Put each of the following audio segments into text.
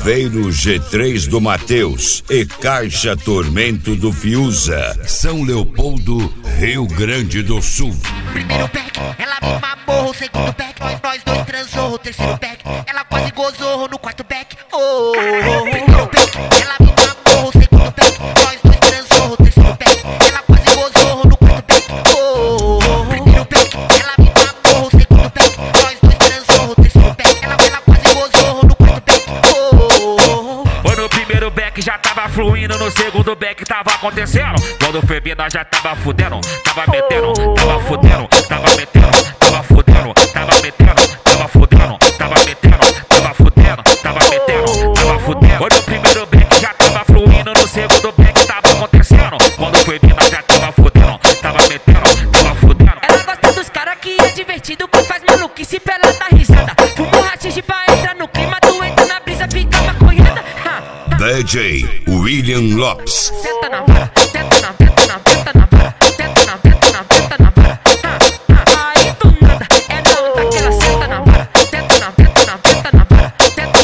Chaveiro G3 do Mateus e Caixa Tormento do Fiuza, São Leopoldo, Rio Grande do Sul. Primeiro back, ela me mamou. Segundo back, nós dois transou. Terceiro back, ela quase gozou. No quarto back, oh. Primeiro back, ela me mamou. Segundo back, nós dois transou. Terceiro back, ela quase gozou. No quarto back, oh. Primeiro back, ela me mamou. Segundo back, nós dois transou. Terceiro back, ela quase gozou. No quarto back, oh. Foi no primeiro back já tava fluindo, no segundo back tava acontecendo. Quando foi bem nós já tava fudendo, tava metendo, tava fudendo, tava metendo, tava fudendo, tava metendo, tava fudendo, tava metendo, tava fudendo, tava metendo, tava fudendo. Foi no primeiro back já tava fluindo, no segundo back tava acontecendo. Quando foi bem nós já tava fudendo, tava metendo, tava fudendo. Ela gosta dos caras que é divertido, que faz maluquice pra ela dar risada. Fumo rachixe pra entrar no clima, tu entra na brisa, fica maconhada. DJ William Lopes. Senta na vara, tenta na vara, tenta na vara, tenta na vara. Aí do nada, é na onda que ela senta na vara. Tenta na vara, tenta na vara.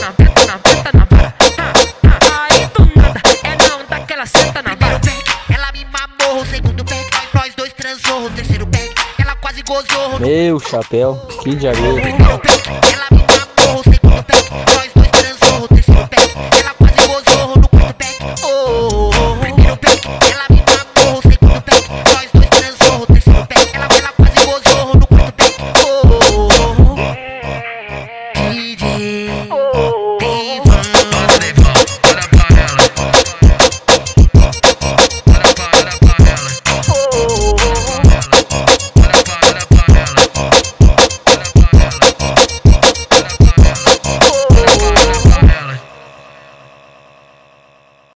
Aí do nada, é na onda que ela senta na vara. Primeiro back, ela me mamou. Segundo back, nós dois transou. Terceiro back, ela quase gozou. Meu chapéu, que de areia. Primeiro back,